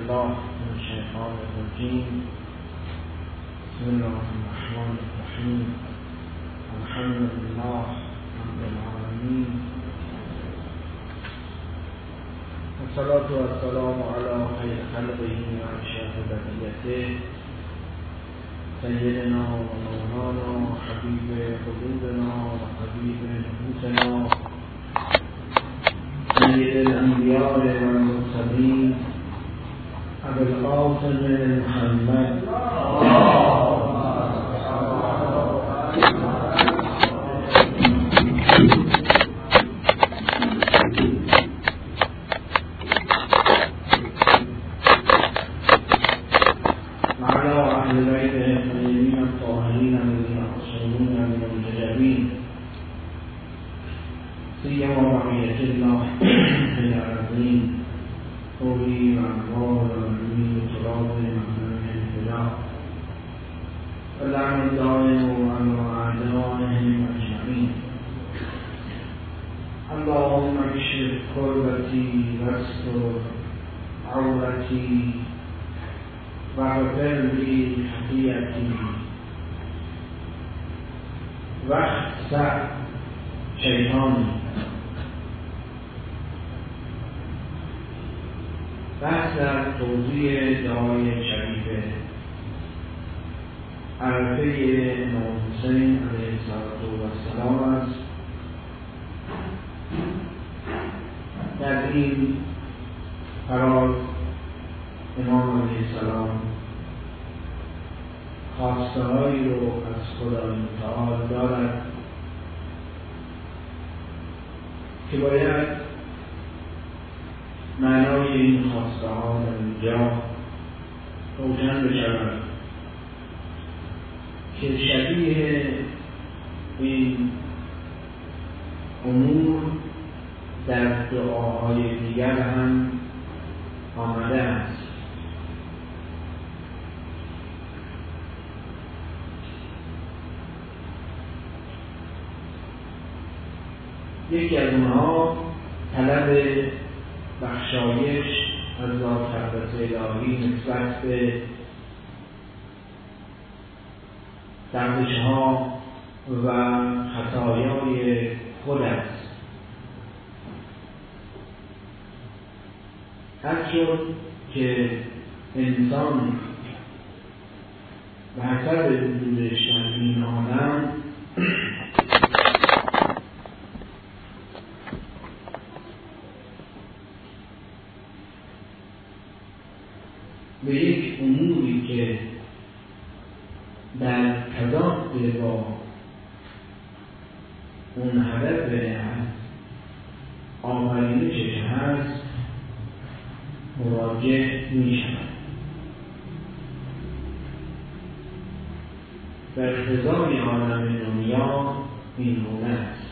بالله من الشيطان الرجيم. بسم الله الرحمن الرحيم. الحمد لله رب العالمين، والصلاة والسلام على خير خلقه وأشرف بقيته سيدنا ومولانا حبيب قلوبنا وحبيب نفوسنا سيد الأنبياء والمرسلين أبي القاسم محمد وعلى أهل بيته الطيبين الطاهرين الذين أصلون من المنتجبين سيما بقية الله في الأرضين قولي وأنوار ومعلمين وتراب ومعلم الهدى واللعن الدائم على أعدائهم أجمعين. اللهم اكشف كربتي واستر عورتي واغفر لي خطيئتي واخسأ شیطانی. بحث در توضیح دعای شریف عرفه امام حسین علیه السلام است. در این قرار امام علیه السلام خواسته‌هایی رو از خدای متعال دارد که باید معنای این خواسته ها در اینجا روشن بشود که شبیه این امور در دعاهای دیگر هم آمده است. یکی از اونها طلب بخشایش از ذات قدس الهی نسبت به لغزش‌ها و خطایای خود است. هرچون که انسان به حسب وجودش در این عالم به یک اموری که در تضاد با اون هدف آفرینشش هست مراجع می شود. در اقتضای عالم دنیا این گونه است.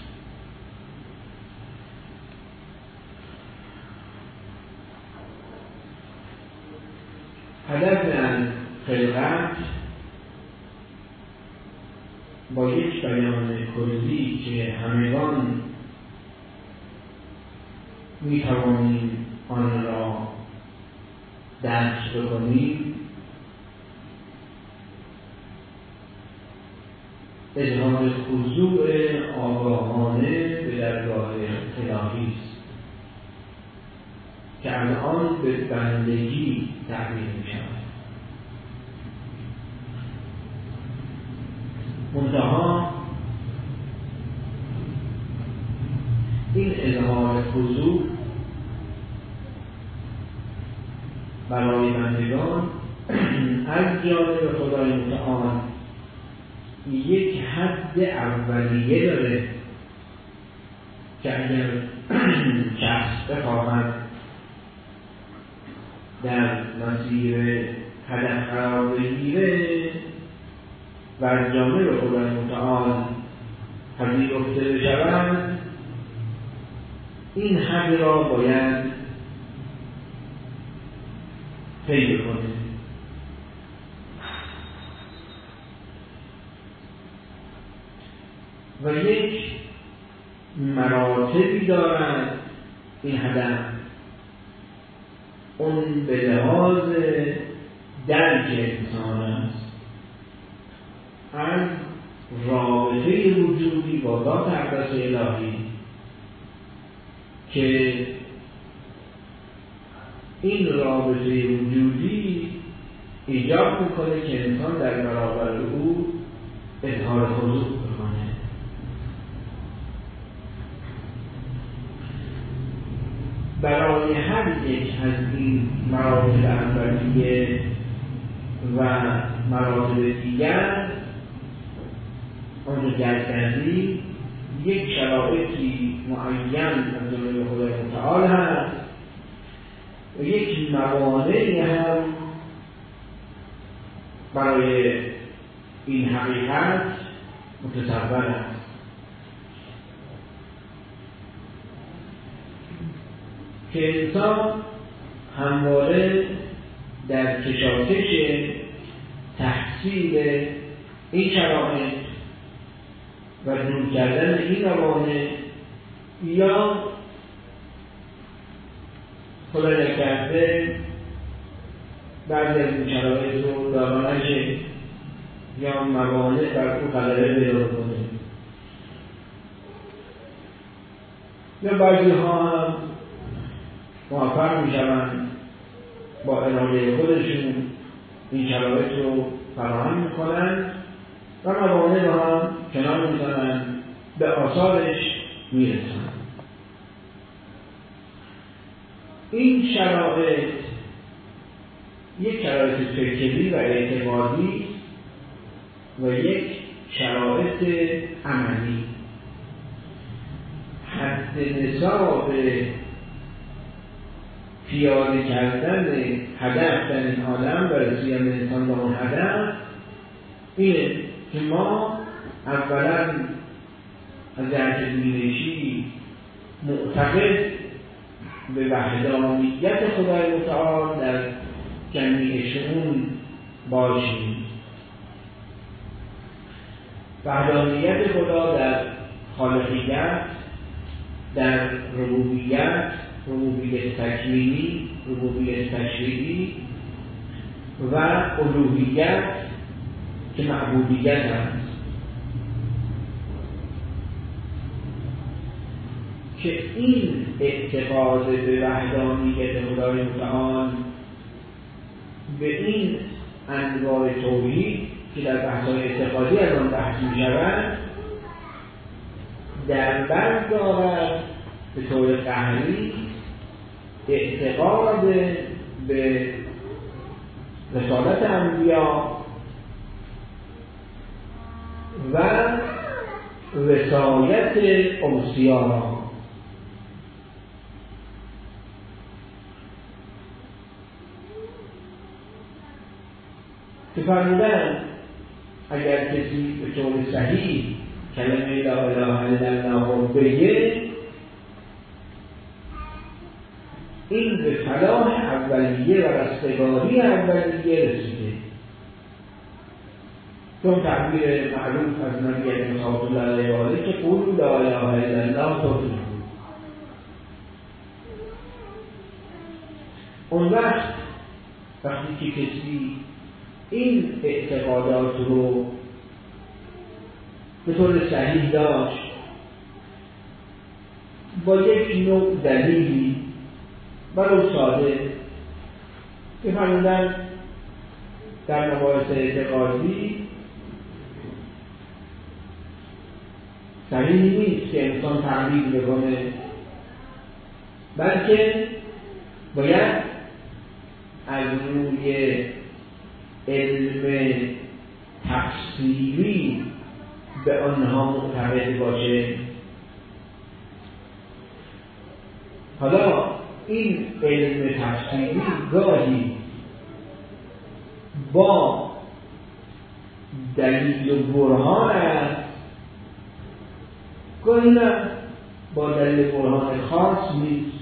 هدف از خلقت با یک بیان کلی که همگان می توانیم آن را درک بکنیم اظهار خضوع آگاهانه به درگاه الهی است که از آن به بندگی تعبیر می شود. منتها این اظهار خضوع برای بندگان از جانب خدای متعال یک حد اولیه داره که اگر شخص بخواهد در مسیر هدف قرار بگیره و از جانب خدای متعال پذیرفته بشود، این حد را باید طی کنه. و یک مراتبی دارد این هدف اون به لحاظ درک انسان است از رابطه وجودی با ذات اقدس الهی که این رابطه وجودی ایجاب میکنه که انسان در برابر او اظهار خضوع بکنه. برای هر یک از این مراتب اولیه و مراتب دیگر آنجا جلب کردی یک شرایطی معین از جانب خدای متعال هست و یک موانعی هم برای این حقیقت متصور است. که انسان همواره در کشاکش تحصیل این شرایط و دور کردن این موانع یا خدا نکرده بعضی از این شرایط رو دارا نشه یا موانع بر او غلبه پیدا کنه یا بعضی ها هم موفق میشوند با اراده خودشون این شرایط رو فراهم میکنن و موانع رو هم کنار میزنن به آثارش میرسن. این شرایط یک شرایط فکری و اعتقادی و یک شرایط عملی. حد نصاب پیاده کردن هدف در این عالم و رسیدن انسان به اون هدف اینه که ما اولا از جهت بینشی معتقد به وحدانیت خدای متعال در جمیع شئون باشیم. وحدانیت خدا در خالقیت، در ربوبیت، ربوبیت تکوینی، ربوبیت تشریعی و الوهیت که معبودیت است که این اعتقاد به وحدانیت خدای متعال به این انواع توحید که در بحث‌های اعتقادی از آن بحث می‌شود در بر دارد به طور قهری اعتقاد به رسالت انبیا و وصایت اوصیا که فرمودن اگر کسی به طور صحیح کلمه لا اله الا الله بگه این به فلاح اولیه و رستگاری اولیه رسیده. چون تعبیر معروف از نبی اکرم صلی الله علیه و آله که قولوا لا اله الا الله تفلحوا. اون وقتی که کسی این اعتقادات رو به طور صحیح داشت با یک نوع دلیلی ولو ساده که فرمودن در مباحث اعتقادی صحیح نیست که انسان تعبیر بکنه، بلکه باید از روی علم تفسیری به آنها معتقد باشه. حالا این علم تفسیری گاهی با دلیل و برهان است، گاهی نه با دلیل برهان خاص نیست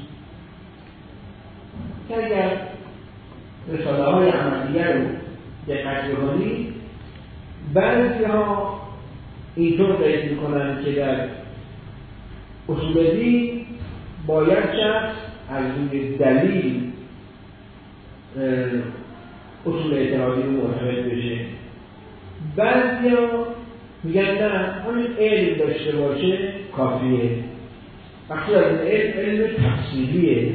که اگر رساله های عملیه رو دقت بکنید بعضی ها اینطور قید میکنن که در اصول دین باید شخص از روی دلیل اصول اعتراضی رو مرتبط بشه. بعضیا میگن نه، همین علم داشته باشه کافیه. وقتی از علم تفصیلیه.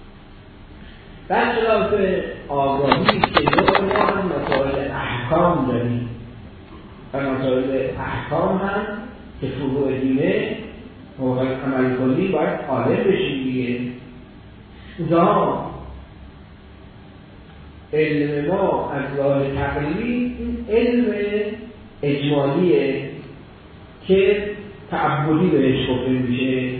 برخلاف آگاهی که ما هم مسائل احکام داریم و مسائل احکام هم که فروع دینه و عمل کنی باید عالم بشیم دیگه. اونجا علم ما از راه تقلیدی این علم اجمالیه که تعبدی بهش گفته میشه.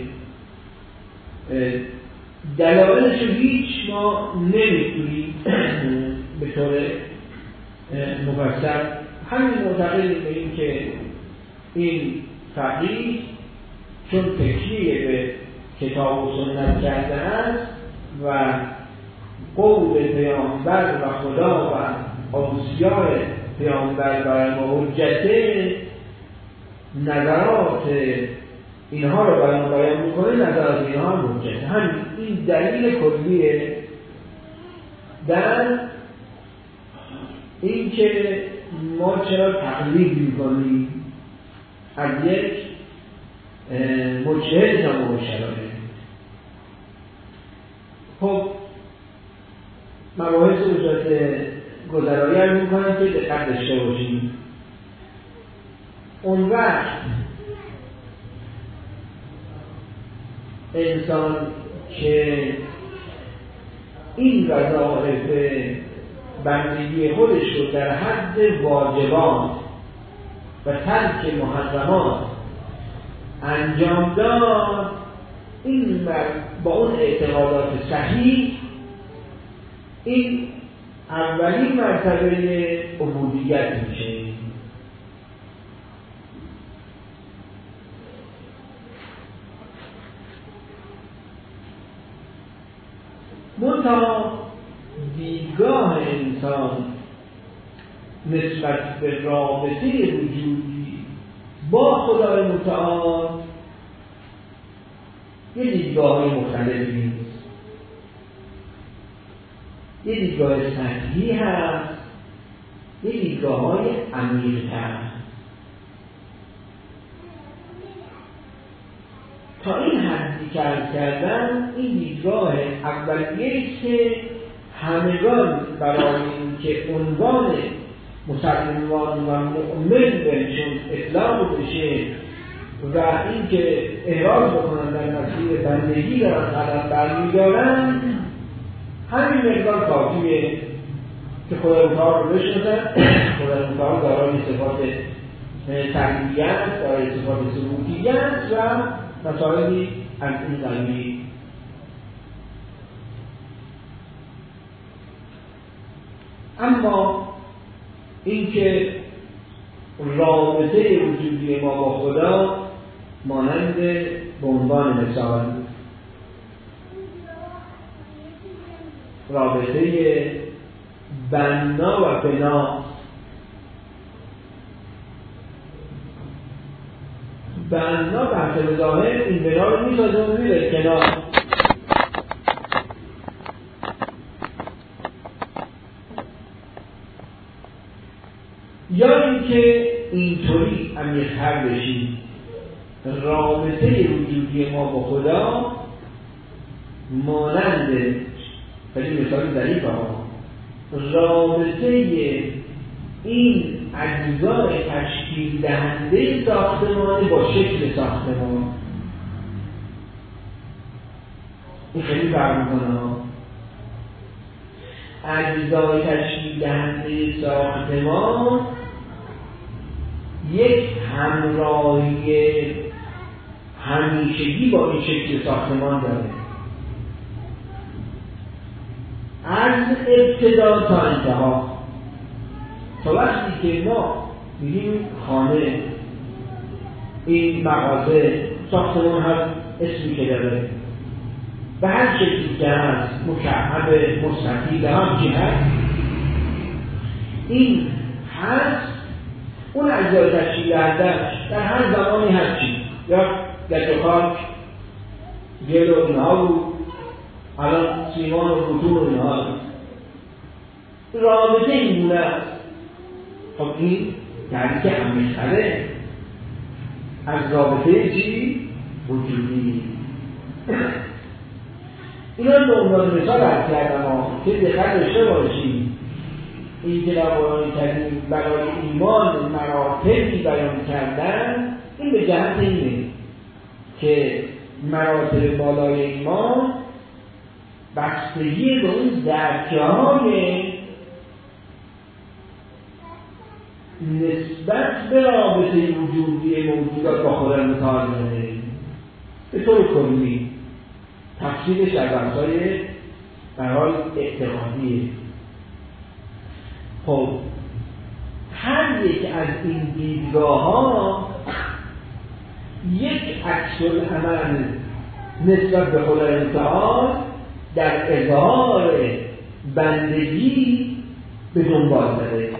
دلایلش رو هیچ ما نمیتونیم به طور مفصل. همین معتقدیم به این که این فقیه چون تکیه به کتاب و سنت کرده است و قول پیامبر و خدا و اوصیاء پیامبر برای ما حجته، نظرات اینها رو بیان میکنه، نظرات اینها هم حجته. همین این دلیل کلیه در این که ما چرا تقلید میکنیم از یک مجتهد تمام شرایط. خب مباحث رو جهت گذرایی هم میکنم که دقت داشته باشیم. اون وقت انسان که این وظایف بندگی خودش رو در حد واجبات و ترک محرمات انجام داد، این با اون اعتقادات صحیح این اولین مرتبه عبودیت میشه. منتها دیدگاه انسان نسبت به رابطه وجودی با خدای متعال یه دیدگاه مختلفی نیست. یه دیدگاه سطحی هست، یه دیدگاه های عمیق‌تر. تا این حدی که عرض کردم، این دیدگاه اولیه‌ای که همگان برای این که عنوان مسلمان و مؤمن بهشون اطلاق بشه و این که احراز بکنن در مسیر بندگی دارن قدم برمی‌دارن، همین مقدار کافیه که خدای متعال رو بشناسن. خدای متعال دارای صفات تقلیدیت، دارای صفات ثبوتیت و مسائلی از این قبیل. اما اینکه رابطه وجودی ما با خدا مانند به عنوان مثال رابطه بنا و بنا. بنا بحث ظاهر این بنا رو میسازه و میره کنار. یا اینکه اینطوری عمیق‌تر بشیم، رابطه وجودی ما با خدا مانند، خیلی مثال ضعیف ها، رابطه این اجزای تشکیل دهنده ساختمان با شکل ساختمان. این خیلی فرق میکنه. اجزای تشکیل دهنده ساختمان یک همراهی همیشگی با این شکل ساختمان داره، از ابتدا تا انتها. تا وقتی که ما میگیم خانه، این مغازه، ساختمان هر اسمی که داره به هر شکلی که هست، مکعب، مستطیل، هم چی هست، این هست. اون اجزای تشکیل دهنده‌اش در هر زمانی هست، چی یا گچ و خاک، گل و اینها بود، الان سیمان و بتون و اینها هست. رابطه این گونه است. خب این یعنی که همیشتره از رابطه چی؟ وجودی. اینا به عنوان مثال عرض کردم که دقت داشته باشید. این که در قرآن کریم برای ایمان مراتبی بیان کردن، این به جهت اینه که مراتب بالای ایمان بستگی به اون درجه‌های نسبت به رابطه وجودی موجودات با خدا متعال داره. به طور کلی تفصیلش در بحث‌های برای اعتقادیه. خب هر یک از این دیدگاه‌ها یک عکس‌العمل نسبت به خدای متعال در اظهار بندگی به دنبال داره.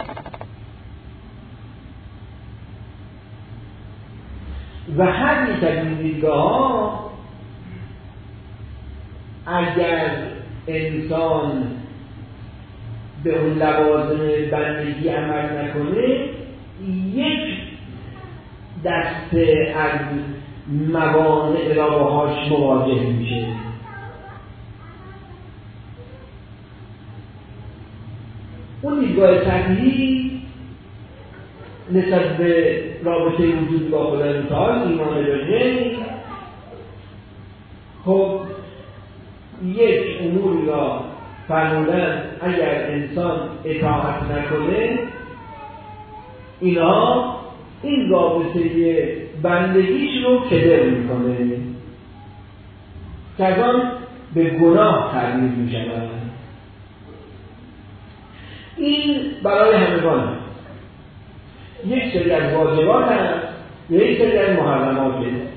و هر یک از این دیدگاه‌ها اگر انسان به اون لوازم بندگی عمل نکنه، یک دسته از موانع را باهاش مواجه میشه. اون دیدگاه سطحی نسبت به رابطه وجود با خدای متعال ایمان به خب یک امور را فرمودن اگر انسان اطاعت نکنه، اینا این رابطه بندگیش رو کدر میکنه که از آن به گناه تبدیل میشود. این برای همگان هست. یک سری از واجبات هست یا یک سری از محرمات هست.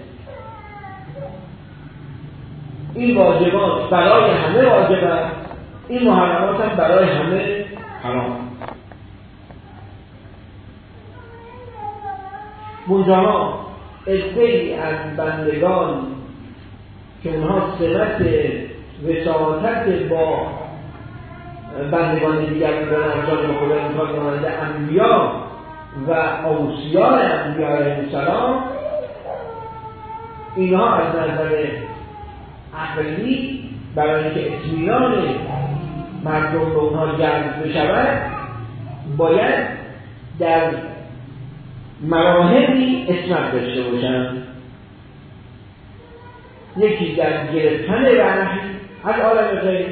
این واجبات برای همه واجب است، این محرمات هم برای همه حرام. منجانا عده‌ای از بندگان که اونها سمت وساطت با بندگان دیگر بودن از جانب خدای متعال مانند انبیا و اوصیاء انبیا علیهم السلام، اینها از نظر عقلی برای اینکه اطمینان مردم به اونها جلب بشود باید در مراحلی عصمت داشته باشند. یکی در گرفتن وحی از عالم غیب،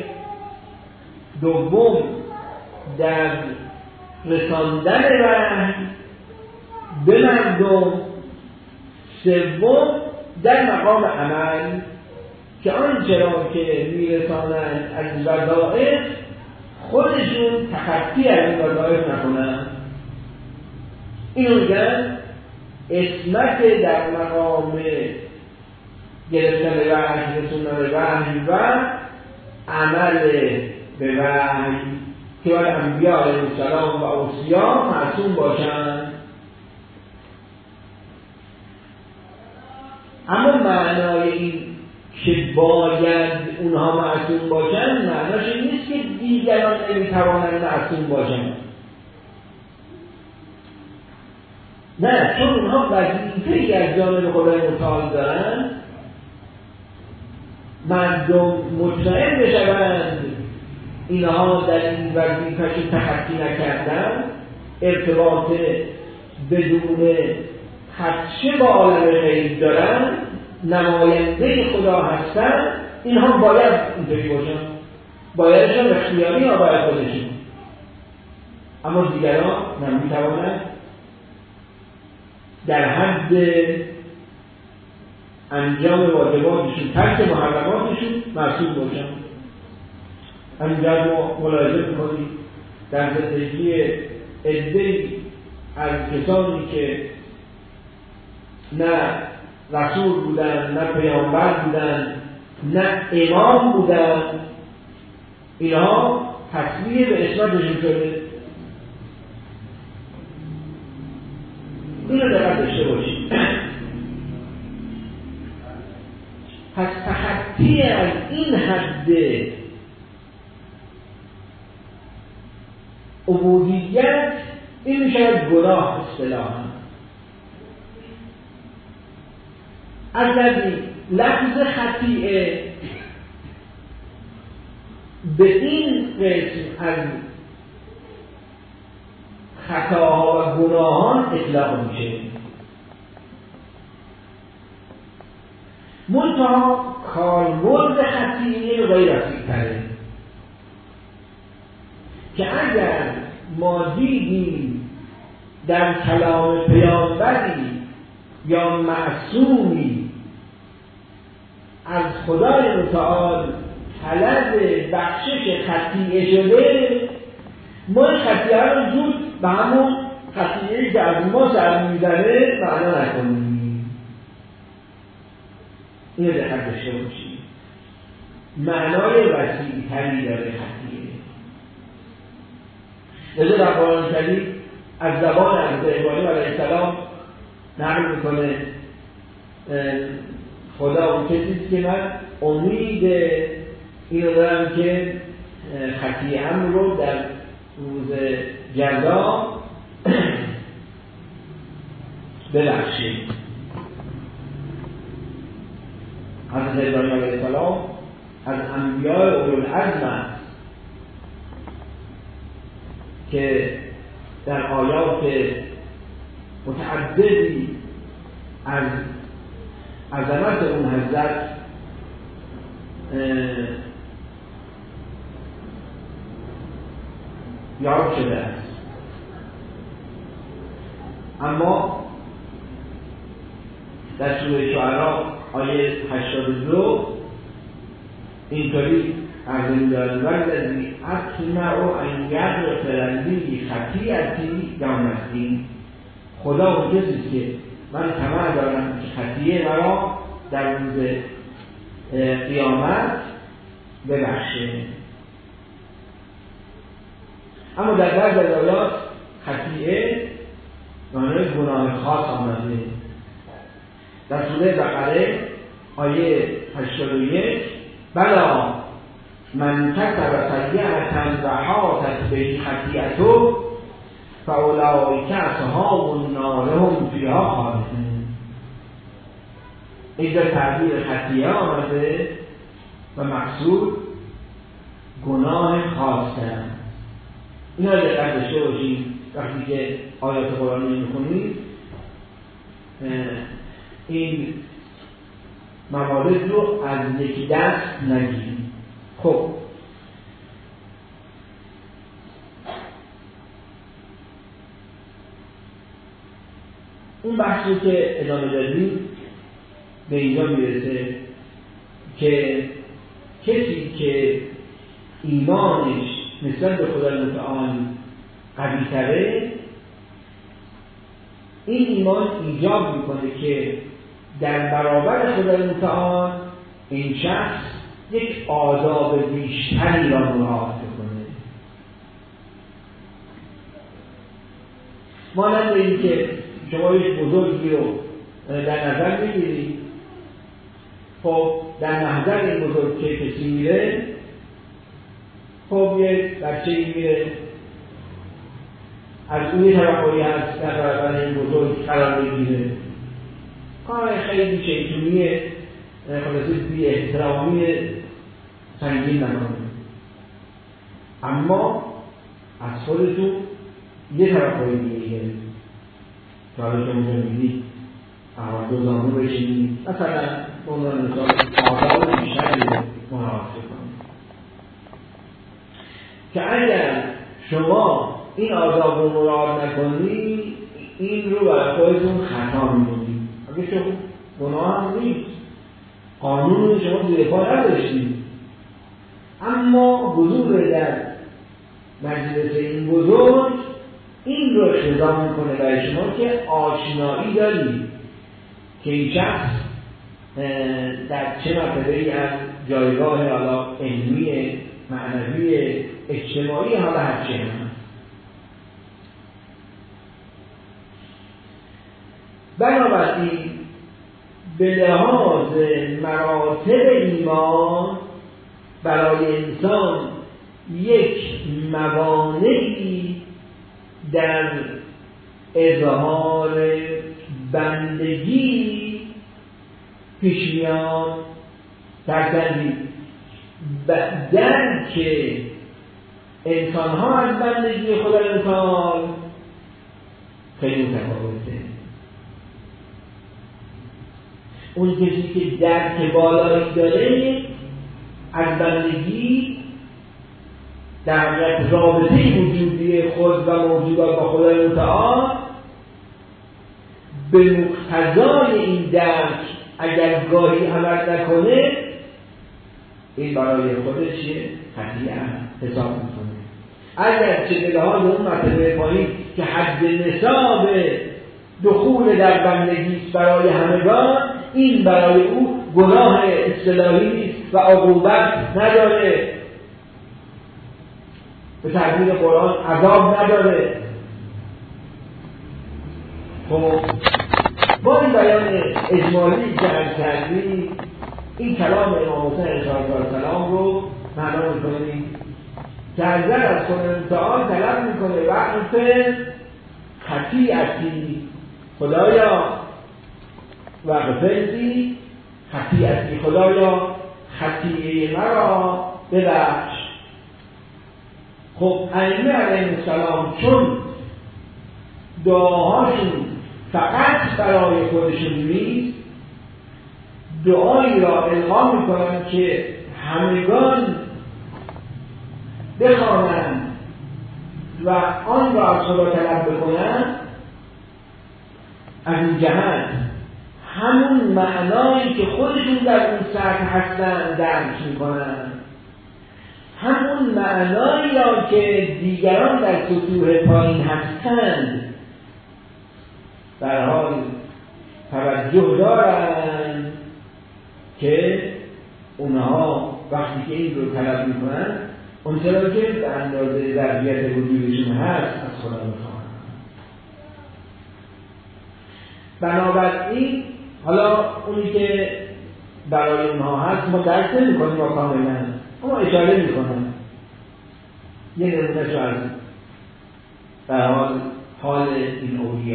دوم در رساندن وحی به مردم، سوم در مقام عمل که آنچه را که میرسانند از وظایف خودشون تخطی از این وظایف نکنند. اینو میگن عصمت در مقام گرفتن وحی، رسوندن وحی و عمل به وحی که باید انبیا علیهم السلام و اوصیا معصوم باشند. اما معنای این که باید اونها معصوم باشند معناش این نیست که دیگران نمیتوانند معصوم باشند. نه، چون اونها وظیفه‌ای از جانب خدای متعال دارند، مردم مطمئن بشوند اینها در این وظیفه‌شون تخطی نکردن، ارتباط بدون خدشه با عالم غیب دارن، نماینده خدا هستن، اینها باید اینطوری باشن، بایدشان اختیاری ها باید خودشون. اما دیگران نمیتوانند در حد انجام واجباتشون، ترک محرماتشون معصوم باشن. همینجا ما ملاحظه می‌کنیم در زندگی عده‌ای از کسانی که نه رسول بودن، نه پیامبر بودن، نه امام بودن، اینها تصویر به عصمتشون شده. اینو دقت داشته باشید. پس تخطی از این حد عبودیت این میشه گناه اصطلاحاً. از لفظ خطیئه به این قسم از خطاها و گناهان اطلاق میشه. منتها کاربرد خطیئه غیر رسیدتره که اگر ما دیدیم در کلام پیامبری یا معصومی از خدای متعال طلب بخشش خطیئه شده، ما این خطیئه رو زود به همون خطیئه که از ما سر می‌زنه معنا نکنیم. اینو دقت داشته باشیم. معنای وسیع‌تری داره خطیئه. لذا در قرآن کریم از زبان حضرت ابراهیم علیه السلام نقل میکنه خدا اون کسیست که من امید اینو دارم که خطیئه‌ام رو در روز جزا ببخشید. حضرت ابراهیم علیه السلام از انبیاء اولوالعزم است که در آیات متعددی از عظمت اون حضرت یاد شده است. اما در سوره شعراء آیه 82 اینطوری عرض می‌دارد والذی اطمع ان یغفر لی خطیئتی یوم الدین. خدا اون کسیست که من طمع دارم که خطیئه مرا در روز قیامت ببخشه. اما در بعض از آیات خطیئه معنای گناه خاص آمده. در سوره بقره آیه 81 بلا من کسب سیئة و حاطت به خطیئته فاولئک اصحاب النار هم فیها خالدون. اینجا تعبیر خطیئه آمده و مقصود گناه خاصه. اینا رو دقت داشته باشیم وقتی که آیات قرآنی می‌خونید این موارد رو از یک دست نگیرید. خب اون بحثی که ادامه دادیم به اینجا میرسه که کسی که ایمانش نسبت به خدای متعال قوی تره، این ایمان ایجاب میکنه که در برابر خدای متعال این شخص یک آداب بیشتری را مراعات کنه. مانند این که شما یک بزرگی رو در نظر بگیرید، خب در محضر این بزرگ که کسی میره، خب یک بچه‌ای میره از اون توقعی هست در برابر این بزرگ قرار بگیره، کار خیلی شیطونیه، خلاصه بی احترامی سنگین نکنه. اما از خودتون یه توقعی میگه که حالا که اونجا میدید دو زانو بشینید، مثلا اون مثال آداب بیشتری مراعات کنید که اگر شما این آداب رو مراعات نکنید این رو برای خودتون خطا می‌کنید. اگه شما گناه هم نیست، قانون شما زیر پا نداشتید، اما حضور در مجلس این بزرگ این رو اقتضا میکنه برای شما که آشنایی دارید که این شخص در چه مرتبه‌ای از جایگاه حالا علمی، معنوی، اجتماعی حالا هرچی هم هست. بنابراین به لحاظ مراتب ایمان برای انسان یک موانعی در اظهار بندگی پیش میاد در که انسان ها از بندگی خدای متعال خیلی متفاوته. اون کسی که درک بالایی داره از بندگی در رابطه وجودی خود و موجودات با خدای متعال به مقتضای این درک اگر گاهی عمل نکنه این برای خودش خطیئه حساب میکنه. اگر چه به لحاظ اون مرتبه پایین که حد نصاب دخول در بندگی برای همگان، این برای او گناه اصطلاحی نیست و عقوبت نداره، به تعبیر قرآن عذاب نداره. خب با این بیان اجمالی که عرض کردیم این کلام امام حسین علیه السلام رو معنا می‌کنیم که از خدای متعال طلب میکنه وقت خطیئتی خدایا وغفرلی خطیئتی خدایا خطیئه مرا ببخش. خب ائمه علیهم السلام چون دعاهاشون فقط برای خودشون نیست، دعایی را القا میکنن که همگان بخوانند و آن را از خدا طلب بکنند. از این جهت همون معنایی که خودشون در اون سطح هستند درک میکنند، همون معنایی را که دیگران در سطوح پایین هستند در حال توجه دارند که اونها وقتی که این رو طلب میکنند اون چرا که به اندازه ظرفیت وجودشون هست از خدا میخوان. بنابراین حالا اونی که برای اونها هست ما درک نمی‌کنیم با کاملا، اما اشاره میکنم یه نمونه شو از در حال این اولیا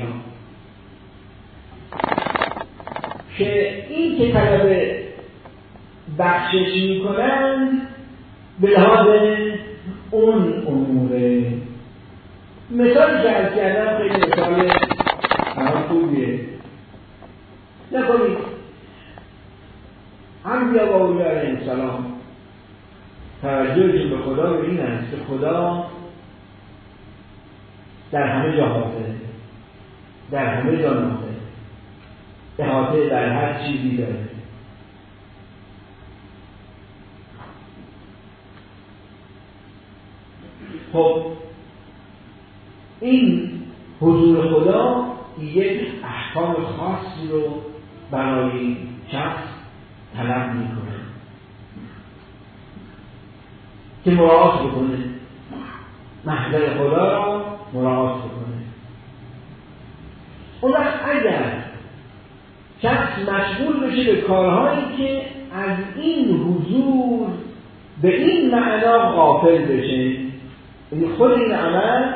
که این که طلب بخشش میکنند به لحاظ اون اموره. مثالی که از کردم خیلی مثال خوبیه. نکنید انبیا و اولیاء علیهم السلام توجهشون به خدا به این است که خدا در همه جا حاضره، در همه جا ناظره، احاطه در هر چیزی داره. خب این حضور خدا یک احکام خاصی رو برای شخص طلب میکنه که مراعات بکنه، محضر خدا را مراعات بکنه. اون وقت اگر شخص مشغول بشه به کارهایی که از این حضور به این معنا غافل بشه، یعنی خود این عمل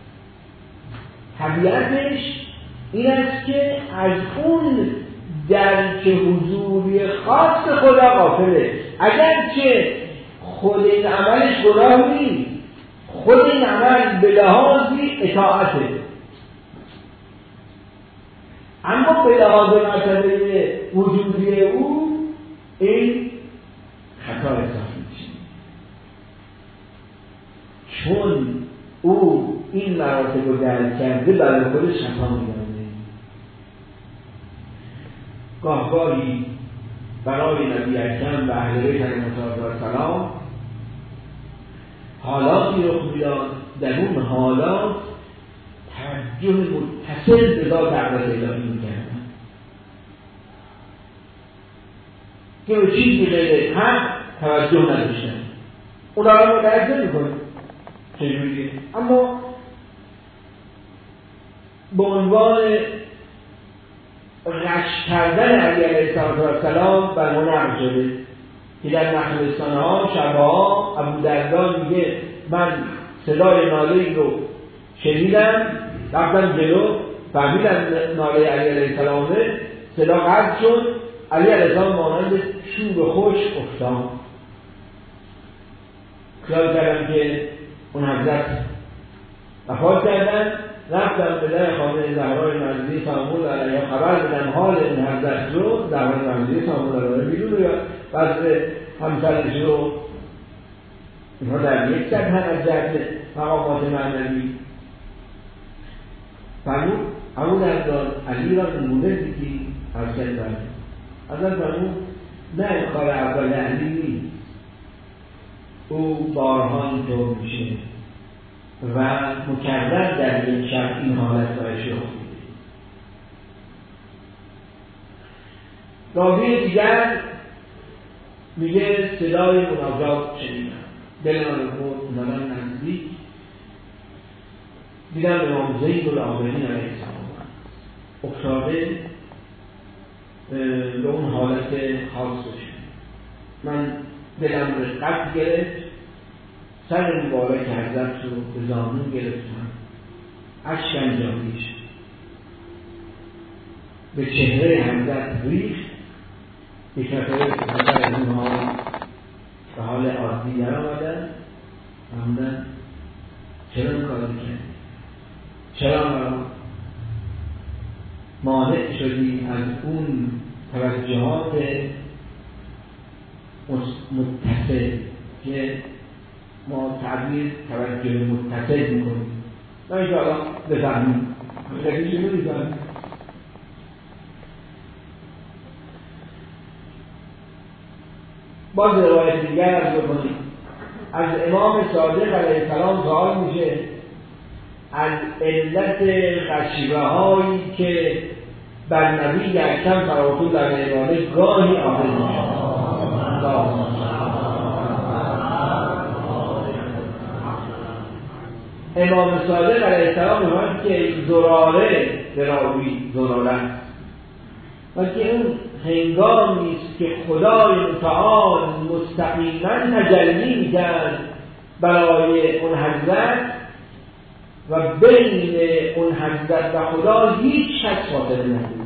طبیعتش این است که از اون درک حضوری خاص خدا غافله، اگرچه خود این عملش گناه نیست، خود این عمل به لحاظی اطاعته، اما به لحاظ مرتبه وجودی او این خطا حساب میشه، چون او این مراتب رو درک کرده برای خودش خطا می‌دونه. گاهی برای نبی اکرم و اهل بیت علیهم السلام حالاتی رخ میداد، در اون حالات توجه متصل به ذات اقدس الهی می‌کردن که به چیزی غیر حق توجه نداشتن. اونا را درک نمی‌کنه چجوریه، اما به عنوان غش کردن علی علیه السلام بر ما نقل شده که در نخلستان‌ها شبها ابو درداء میگه من صدای ناله رو شنیدم، رفتم جلو، فهمیدم ناله علی علیه السلامه، صدا قطع شد، علی علیه السلام مانند چوب خشک افتاد. خیال کردم که اون حضرت وفات کردن، رفتم به در خانه زهرای مرضی سامون علیها خبر بدم حال این حضرت رو. زهرای مرضی سامون علیها بیرون یا وضع همسرش رو، اینها در یک سطح از جهت مقامات معنوی فرمود همون اردان علی را نمونه دیدی از کردن حضرت فرمود نه این کار اول علی نیست، او بارها اینطور میشه و مکرر در یک شب این حالت برش افتاده. راوی دیگر میگه صدای مناجات شنیدم، دل من رو اومدن نزدیک، دیدم امام زید العابدین علیه السلام افتاده به اون حالت خاصش. من دلم رقت گرفت، سر مبارک حضرت رو به زانو گرفتم، اشک انجامیش به چهره حضرت ریخت. یک نفر از اونها به حال عادی در آمدن، فرمودن چرا این کار کردی؟ چرا مانع شدی از اون توجهات متصل که ما تعبیر توجه متصل میکنیم؟ ما اینجا بفهمیم همین چیزی نمیفهمیم. باز روایت دیگر از بکنیم، از امام صادق علیه السلام سوال میشه از علت خشبه هایی که بر نبی اکرم فراتون در ایرانه گاهی آمد میشه. امام صادق علیه السلام میگوید که زراره راوی زراره است و که اون هنگامی است که خدای متعال مستقیما تجلی می‌کرد برای اون حضرت و بین اون حضرت و خدا هیچ کس فاصله نبود.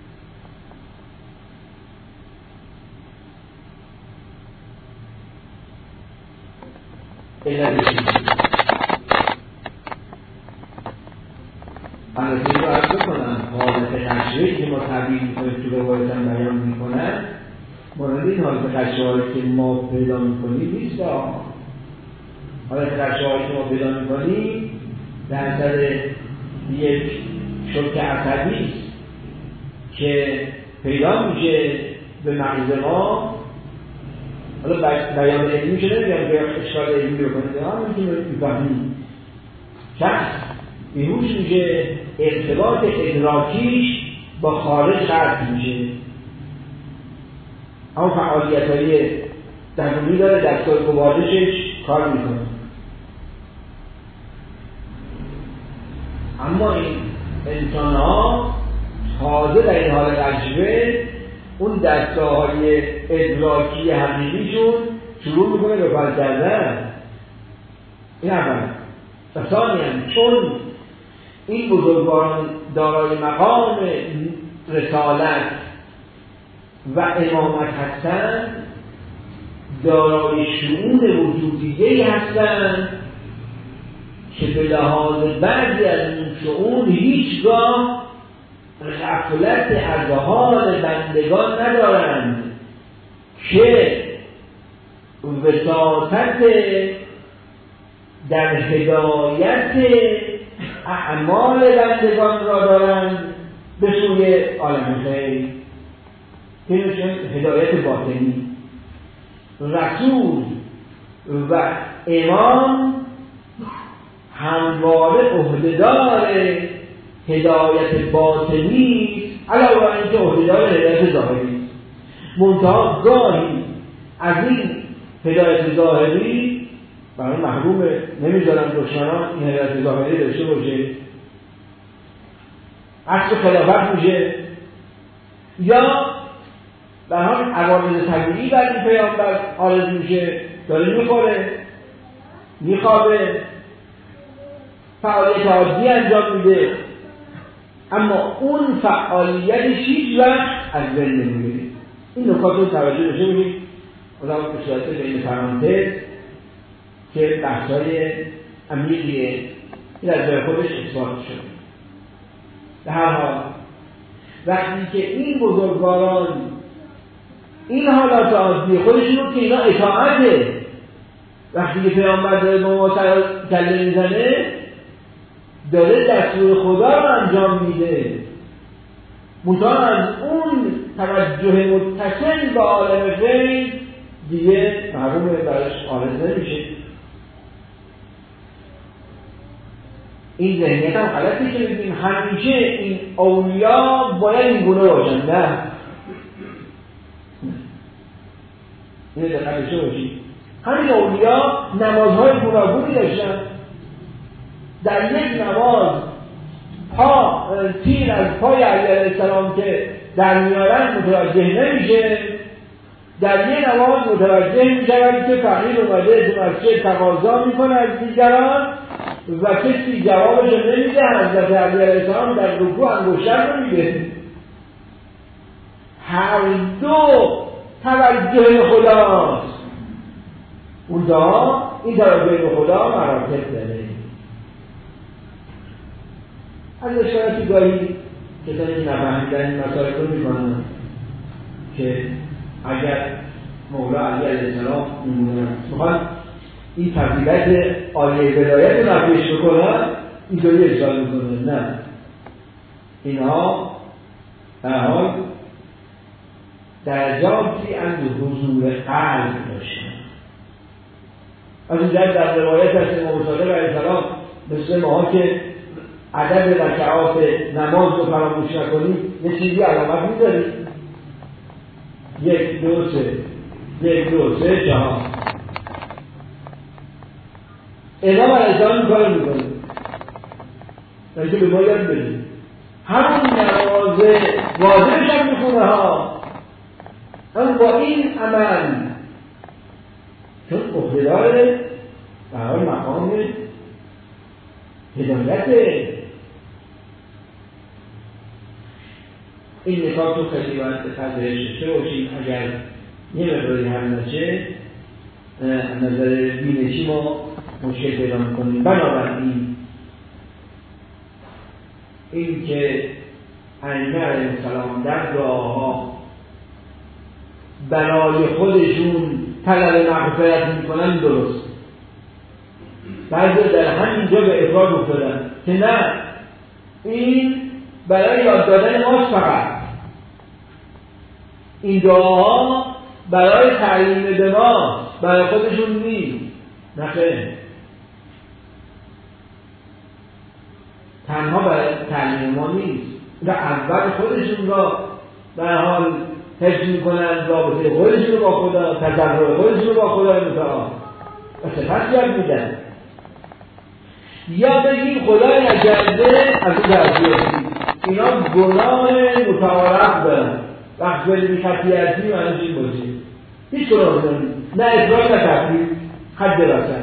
البته این رو عرض بکنم حالت خشوهی که ما تعبیر میکنیم تو روایت هم بیان میکنن مورد این حالت خشوهی که ما پیدا میکنیم نیست. حالت خشوهی که ما پیدا میکنیم در اثر یک شوک عصبی است که پیدا میشه به مغز ما. حالا بیان علمی شده نمیگم که اشکال علمی بکنید، اما میتونیم میفهمیم شخص بیهوش میشه، ارتباط ادراکیش با خارج قطع میشه، اما فعالیت‌های درونی داره، دستگاه گوارشش کار میکنه. اما این انسان‌ها تازه در این حال عجبه اون دستگاه‌های ادراکی حقیقیشون شروع میکنه به فعال کردن. این اول. و ثانیاً چون این بزرگواران دارای مقام رسالت و امامت هستند، دارای شؤون وجودیه‌ای هستند که به لحاظ بعضی از این شؤون هیچگاه غفلت از حال بندگان ندارند که وساطت در هدایت اعمال بندگان را دارند به سوی عالم خیر، که میشه هدایت باطنی. رسول و امام همواره عهده‌دار هدایت باطنی است، علاوه بر اینکه عهده‌دار هدایت ظاهری است. منتها گاهی از این هدایت ظاهری برای محرومه، نمیذارن دشمنان این هدایت ظاهری داشته باشه، عکس خلافت میشه، یا در حال عوارض طبیعی بر این پیامبر عارض میشه، داره میخوره، میخوابه، فعالیت عادی انجام میده، اما اون فعالیتش هیچ وقت از بین نمیره. این نکات رو توجه داشته باشید. اونم به صورت بین پرانتز که بحث‌های عمیقیه، این از جای خودش اثبات شده. به هر حال وقتی که این بزرگواران این حالات عادی خودشون رو که اینا اطاعته، وقتی که پیامبر داره با ما کله میزنه داره دستور خدا رو انجام میده، منتها از اون توجه متصل با عالم غیب دیگه معلومه براش عارض نمیشه. این ذهنیت هم غلطی که بگیم همیشه این اولیا باید این گونه باشن. نه، این دقیقه داشته باشید. همین اولیا نمازهای گوناگونی داشتن. در یک نماز تیر از پای علی علیه السلام که در میارن متوجه نمیشه، در یک نماز متوجه میشود که فقیر اومده تو مسجد تقاضا میکنه از دیگران و کسی جوابش نمیده. حضرت علی علیه السلام در رکوع انگشتر رو میده. هر دو توجه خداست. اون دعا این توجه به خدا مراتب داره. از اشارتی گاهی کسانی که نفهمیدن این مسائل رو میکنن که اگر مولا علی علیه السلام میخواد این فضیلت آیه ولایت رو نفیش بکنن اینطوری اشاره میکنن. نه، اینها در حال درجاتی از حضور قلب داشتن. از این جهت در روایت از امام صادق علیه السلام مثل ماها که عدد رکعات نماز رو فراموش نکنیم یه چیزی علامت می‌ذاریم 1 2 3 1 2 3 4. امام علیه السلام این کار میکنه که به ما یاد بدیم همون نماز واجبش هم میخونه ها، اما با این عمل چون اقتدار برای مقام هدایته. این نکات رو خیلی باید به قدرش داشته باشیم. اگر یه مقداری هم نشه نظر بینشی ما مشکل پیدا میکنیم. بنابراین این که ائمه علیهم السلام در دعاها برای خودشون طلب مغفرت میکنن درست، بعضی در همینجا به افراد افتادن که نه، این برای یاد دادن ماست، فقط این دعاها برای تعلیم به ما، برای خودشون نیست. نخیر، تنها برای تعلیم ما نیست و اول خودشون را در حال حفظ میکنن، رابطه خودشون رو با خدا، تضرع خودشون رو با خدا متعال و سپس یاد میدن. یا بگیم خدای نکرده از این درجیاتی اینا گناه متعارف دارن، وقت بلی خطیعتی معنیش این باشه هیچ گناه دارن، نه افراد نه تفرید، حد رسن.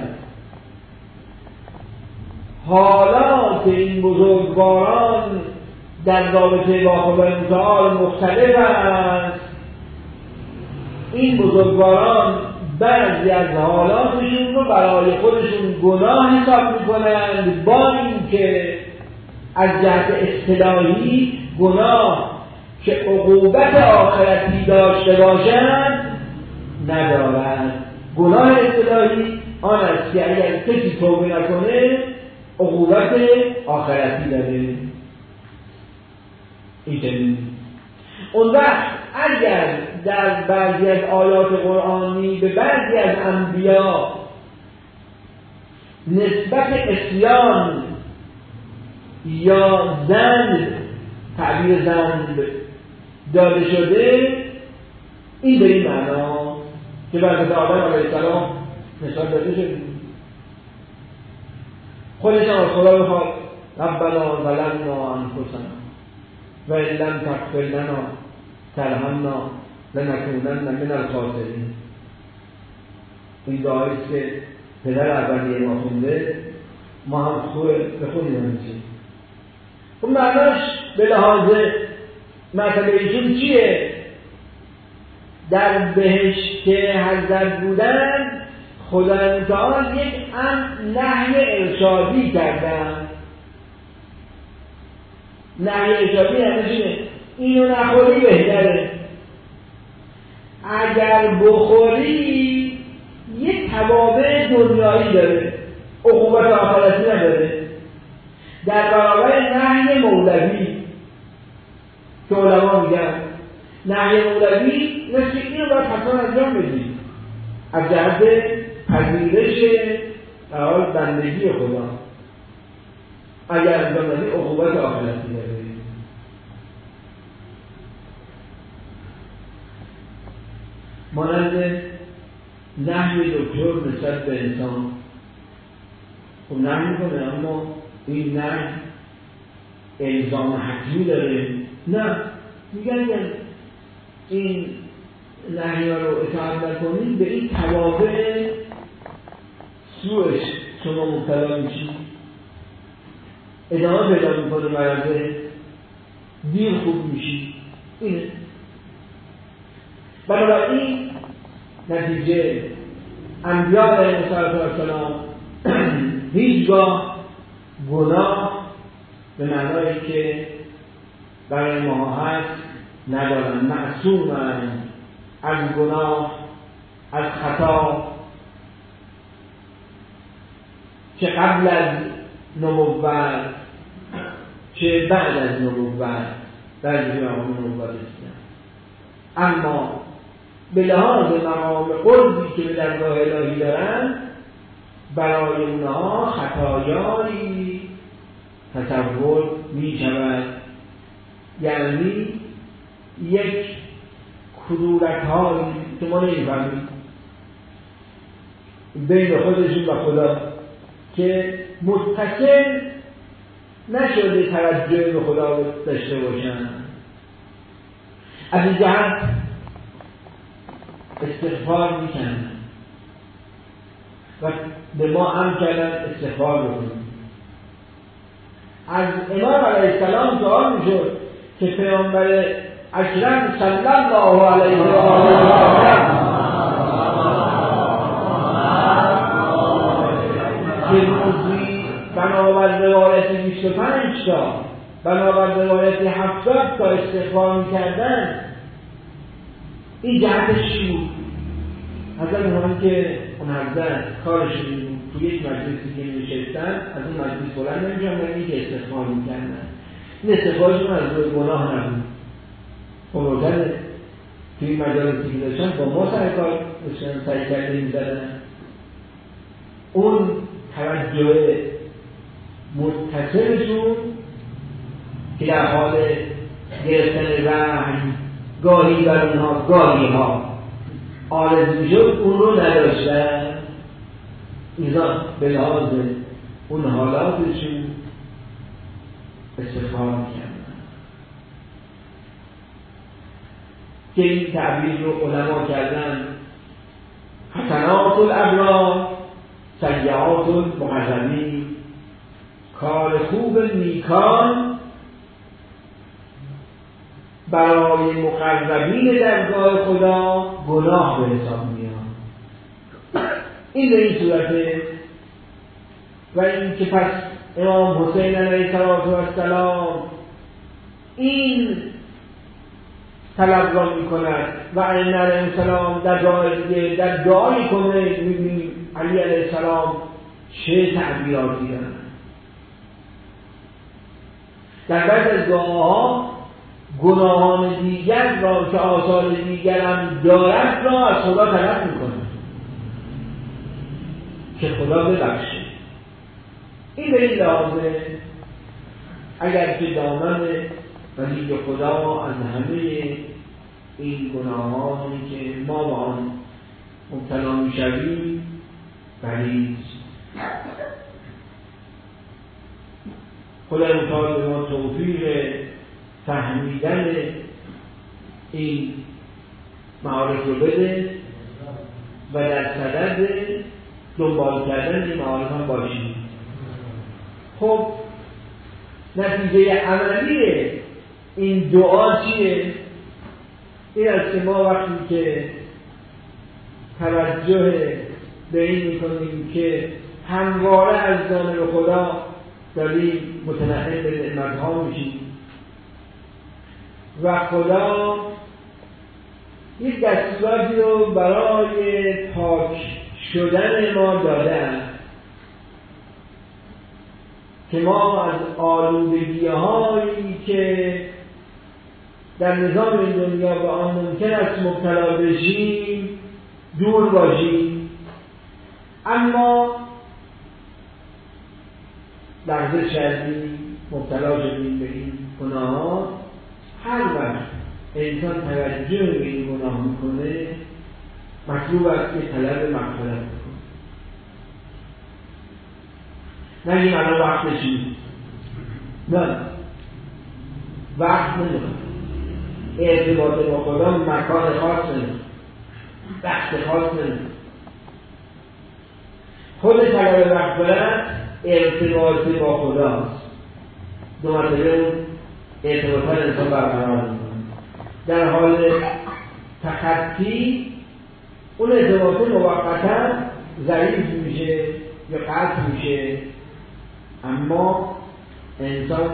حالا که این بزرگواران در رابطه با خدای متعال مختلف است، این بزرگواران بعضی از حالاتشون رو برای خودشون گناه حساب میکنند، با اینکه از جهت اصطلاحی گناه که عقوبت آخرتی داشته باشند ندارند. گناه اصطلاحی آن است که اگر کسی توبه نکنه عقوبت آخرتی داره. این اون وقت اگر در بعضی از آیات قرآنی به بعضی از انبیا نسبت عصیان یا ذنب، تعبیر ذنب داده شده، این به این معنا که برای آدم علیه السلام نسبت داده شده، خودش هم از خدا بخواد ربنا ظلمنا انفسنا و ان لم تغفر لنا ترحمنا لنکونن من الخاسرین. این دعایی است که پدر اولیه ما خونده، ما هم بخونیم همچین. اون معناش به لحاظ مثلا ایشون چیه؟ در بهشت که حضرت بودن خدای متعال یک نهی ارشادی کردن. نهی ارشادی همشینه اینو نخوری بهتره، اگر بخوری یک توابع دنیایی داره، عقوبت آخرتی نداره. در برابر نهی مولوی که علما میگن نهی مولوی مثل اینو باید حتما انجام بدید از جهت پذیرش بندگی خدا. اگر انجام ندید عقوبت آخرتی داره. مانند نهی دکتر نسبت به انسان، خب نهی میکنه اما این نهی الزام حتمی داره؟ نه، میگن این نهی ها رو اطاعت نکنید، به این توابع سوءش شما مبتلا میشید، ادامه پیدا میکنه مرده، دیر خوب میشید. اینه. بنابراین نتیجه انبیاء علیهم السلام هیچگاه گناه به معنایی که برای ما هست ندارن، معصومن از گناه، از خطا، چه قبل از نبوت چه بعد از نبوت در جهان نبوت است. اما به لحاظ مقام قربی که به درگاه الهی دارن برای اونها خطایایی تصور می شود، یعنی یک کدورت هایی که ما نمی‌فهمیم بین خودشون و خدا که متصل نشده توجه به خدا داشته باشن. از این جهت استغفار میکنن و به ما هم کردن استغفار بکنیم. از امام علیه السلام سوال میشد که پیامبر اکرم صلی الله علیه و آله که روزی بنابر روایت 25 تا بنابر روایت 70 تا استغفار میکردن، این جهتش چی بود؟ حضرت می‌خواهند که اون حضرت کارشون تو یک مجلسی که نشستن از اون مجلس بلند نمی‌شدن و اینکه استغفار می‌کردن. این استغفارشون از روی گناه نبود. روزن توی این مجالسی که داشتن با ما سرکار داشتن، سعی کرده می‌زدن. اون توجه متصلشون که در حال گرفتن وحی گاهی بر اونها گاهی ها آرزو میشد اون رو نداشتن. اینا به لحاظ اون حالاتشون استغفار میکردن که این تعبیر رو علما کردن حسنات الابرار سیئات المقربین. کار خوب نیکان برای مقربین درگاه خدا گناه به حساب میاد. این به این صورته. و این که پس امام حسین علیه السلام این طلب را می کند و علی علیه السلام در جای دیگه در دعا می کنه، میبینیم علی علیه السلام چه تعبیراتی دارن. در بعض از دعاها گناهان دیگر را که آثار دیگر هم دارد را از خدا طلب میکنه که خدا ببخشه. این به این لحاظه اگر که دامن ولی خدا از همه این گناهانی که ما با آن مبتلا میشویم بریز. خدا متعال به ما توفیق فهمیدن این معارف رو بده و در صدد دنبال کردن این معارف هم باشیم. خب نتیجه عملی این دعا چیه؟ این است که ما وقتی که توجه به این میکنیم که همواره از جانب خدا داریم متنعم به نعمت‌ها میشیم و خدا یک دستوری رو برای پاک شدن ما داده است که ما از آلودگی‌هایی که در نظام این دنیا به آن ممکن است مبتلا بشیم دور باشیم. اما لحظه شدیم مبتلا شدیم به این گناهان، هر وقت انسان توجه به این گناه میکنه مطلوب است که طلب مغفرت بکنه. نگیم الان وقتش نیست، نه، وقت نمیخواد، ارتباط با خدا مکان خاص نمیخواد، وقت خاص نمیخواد. خود طلب مغفرت ارتباط با خداست. دو مرتبه اون ارتباط انسان برقرار میکنه. در حال تخطی اون ارتباط موقتا ضعیف میشه یا قطع میشه، اما انسان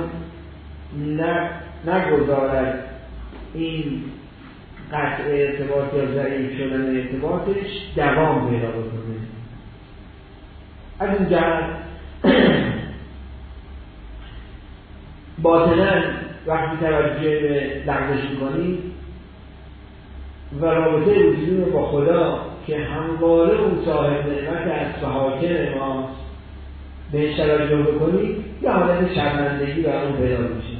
نگذارد این قطع ارتباط یا ضعیف شدن ارتباطش دوام پیدا بکنه. از این جهت باطناً وقتی توجه به لغزش میکنیم و رابطه وجودی با خدا که همواره اون صاحب نعمت است و حاکم ماست بهش توجه بکنیم، یه حالت شرمندگی بر اون پیدا میشه،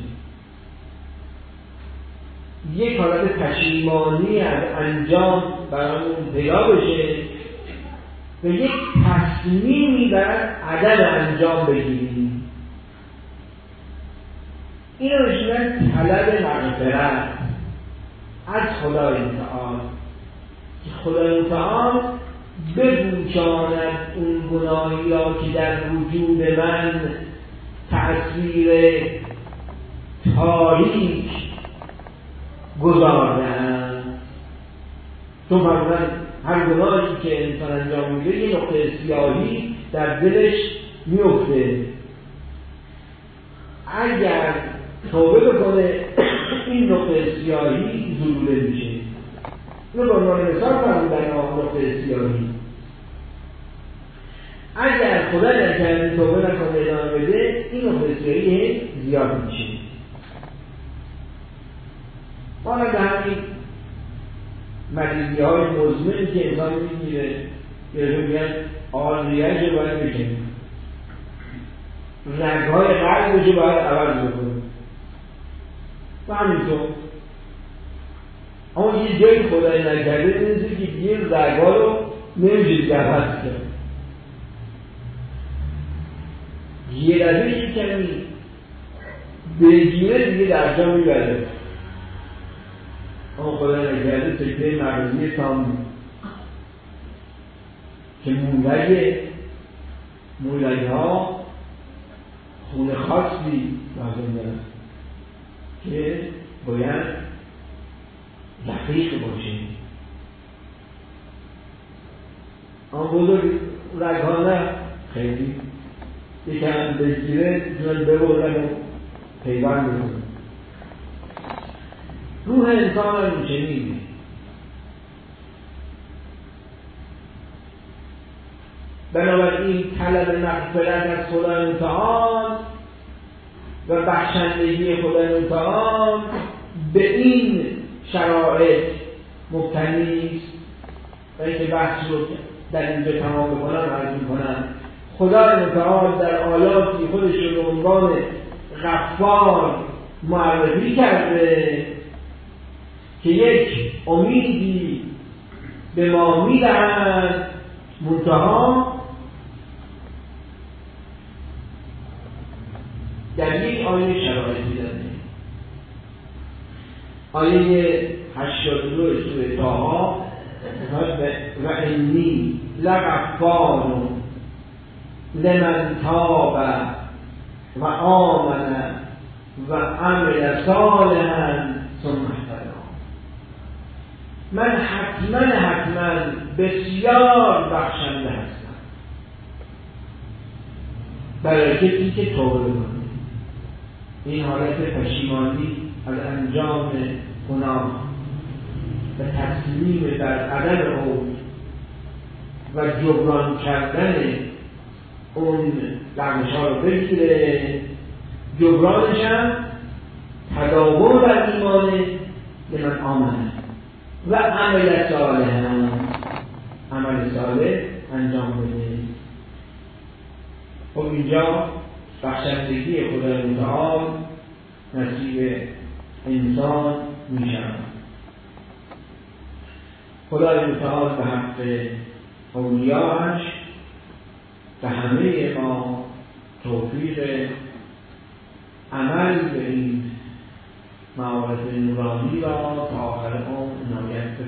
یک حالت پشیمانی از انجام برامون پیدا بشه و یک تصمیمی بر عدم انجام بگیریم. این رو میشونن طلب مغفرت از خدای متعال که خدای متعال بپوشاند اون گناهی را که در وجود من تأثیر تاریک گذارده‌اند. چون فرمودن هر گناهی که انسان انجام میده یه نقطه سیاهی در دلش میفته، اگر توبه بکنه این نقطه سیاهی زلوله میشه. اینو به عنوان مثال فرمودن نقطه سیاهی. اگر خدا نکرده توبه نکنه ادامه بده این نقطه سیاهی زیاد میشه. مانند همین مریضی های مزمنی که انسان میگیره یا میگن آریج رو باید بکنه، رگهای قلبش رو باید عوض بکنه و همینطور. اما یه جایی خدای نکرده نیست که یه رگها رو نمیشه که عوض کرد. یه دفعه کمی بگیره دیگه در جا میبره. اما خدا نکرده سکته مغزی تام که مولای ها خون خاصی لازم دارن که باید دقیق باشه. اما بزرگ رگها نه خیلی یکم بگیره جون ببردن و پیوند بکنه. روح انسان هم چنینه. بنابراین طلب مغفرت از خدای متعال و بخشندگی خدای متعال به این شرایط مبتنی است و اینکه بحث رو در اینجا تمام بکنم عرض میکنم. خدای متعال در آیاتی خودش رو به عنوان غفار معرفی کرده که یک امیدی به ما میدهد، منتها در یک آیه شرایطی داده. آیه 82 سوره طه و انی لغفار لمن تاب و آمن و عمل صالحا ثم اهتدی. من حتما بسیار بخشنده هستم برای کسی که توبه کنه. این حالت پشیمانی از انجام گناه و تسلیم در عدم او و جبران کردن اون لغمش‌ها رو بگیره، جبرانش هم تداوم بر ایمانه لمن آمنه و عمل صالح، عمل صالح انجام بده. خب اینجا بخشندگی خدای متعال نصیب انسان میشود. خدای متعال به حق اولیاءش به همه ما توفیق عمل به این معارف نورانی را تا آخر عمر عنایت